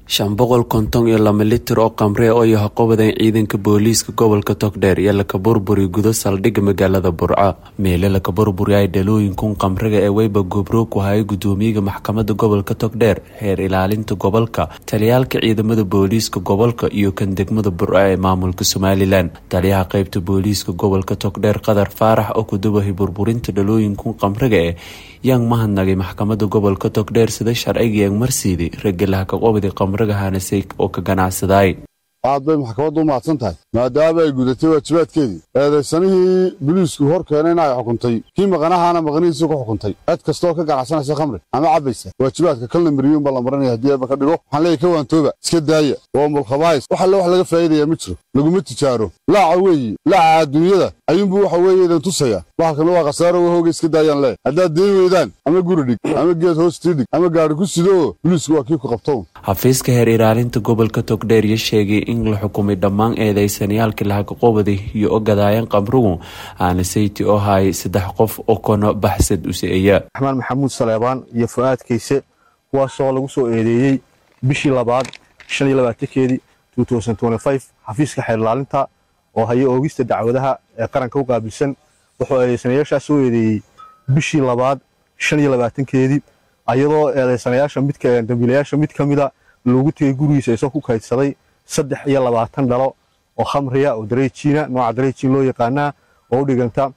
552 litir oo khamri oo yahay qobadan ciidanka booliiska gobolka Togdheer iyo la kaburburi gudo saldhigga magaalada Burco meelo la kaburburiyay dhalooyinkun khamriga ee weyba gobro ku hay gudoomiyaha maxkamadda gobolka Togdheer heer ilaalinta gobolka taliyaalka ciidamada booliiska gobolka iyo kan degmada Burco ee maamulka Somaliland taliyaha qaybta booliiska gobolka Togdheer Qadar Faarax oo ku duubay burburinta dhalooyinkun khamriga yang mahadnaqay maxkamadda gobolka Togdheer sida sharciga marsiiday ragalaha ka qobday khamriga hanasay oo ka ganacsaday aad bay maxkamaddu maadsan tahay maadaama ay gudatay waajibaadkeedii eedaysanihii booliisku hor keenayna ay xukuntay kii maqanahaana maqanihiisa ku xukuntay cid kastoo ka ganacsanaysa khamri ama cabaysa waajibaadka kalna mariyuun baa la marinaya haddii ayba ka dhigo waxaan leeyahay ka waantooba iska daaya oo mulkhabaayis wax laga faa'iidaya ma jiro laguma tijaaro laaca weeye laaca adduunyada ayuunbuu waxa weeye idan tusaya waxkan waa khasaaro hooga iska daayaan leeyahay haddaad deen weydaan ama guri dhig ama geed hoostii dhig ama gaari ku sido booliisku waa kii ku qabto xafiiska heer ilaalinta gobolka Togdheer iyo sheegay in la xukumay dhammaan eedaysanayaalka laha qobday iyo ogadaayeen khamrigu aan sayti oo hay 3 qof oo koona baxsad u seeya Axmed Maxamuud Saleebaan iyo Fuaad Kayse kuwaasoo lagu soo eedeeyay bishii labaad 25keedii 2025 xafiiska heer ilaalinta oo hay oogista dacwadaha ee qaranka u qaabilsan wuxuu eedeysanayaasha soo eedeeyay bishii labaad 25keedii ayadoo eedeysanayaasha dambiilayaasha mid kamida loogu tagay gurigiisa isoo ku kaydsaday 23 dhalo oo khamriya oo dareejiina nooca dareejiin loo yaqaana oo u dhiganta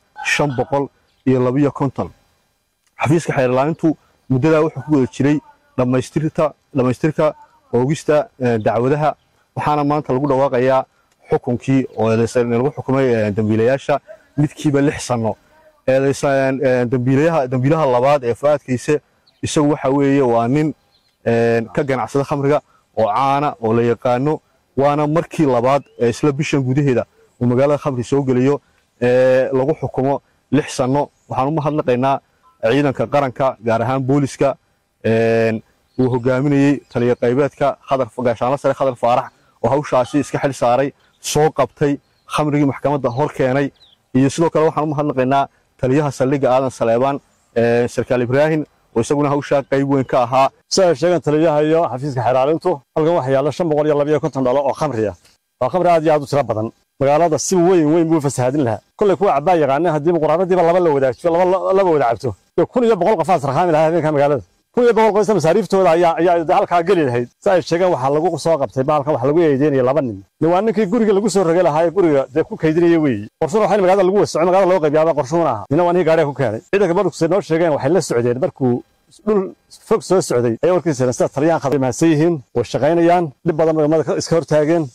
552 xafiiska xeer ilaalintu muddada wuxuu ku wada jiray dhamaystirka oogista dacwadaha waxaana maanta lagu dhawaaqayaa xukunkii oo lagu xukumay dambiilayaasha midkiiba 6 sano dambiilaha labaad ee Fuaad Kayse isagu waxa weeye waa nin ka ganacsada khamriga oo caana oo la yaqaano waana markii labaad ee isla bishan gudaheeda uu magaalada khamri soo galiyo lagu xukumo 6 sano waxaan u mahadnaqaynaa ciidanka qaranka gaar ahaan booliska uu hogaaminayay taliye qaybeedka gaashaanle sare Qadar Faarax oo hawshaasi iska xil saaray soo qabtay khamrigii maxkamadda hor keenay iyo sidoo kale waxaan u mahadnaqaynaa taliyaha saldhigga Aadan Saleebaan sarkaal Ibrahim oo isaguna hawsha qayb weyn ka ahaa sida sheegan taliyaha iyo xafiiska xeer ilaalintu halkan waxa yaala 552 dhalo oo khamriya waa khamri aad iyo aad u tiro badan magaalada si weyn buu fasaadin lahaa kulay kuwa cabaa yaqaan hadii quraanadiiba laba la wadaagto laba wadaagto 100 qof asraxaan lahaa habeenka magaalada 100 qof masaariiftooda ayaa halka gali lahayd sida sheegan waxa lagu soo qabtay baalka waxa lagu yeedeynay laba nin ninkii guriga lagu soo rogay lahaa guriga ku kaydinayay weey qorshaha waxa magaalada lagu wasacay magaalada loo qaybiyaa qorshaha ina wani gaari ku keenay ciidanka booliska noo sheegeen waxay la socdeen markuu dhul fog soo socday ay warkiisa sida taliyaan khadrimaasayeen oo shaqaynayaan dib badan magaalada iska hortaageen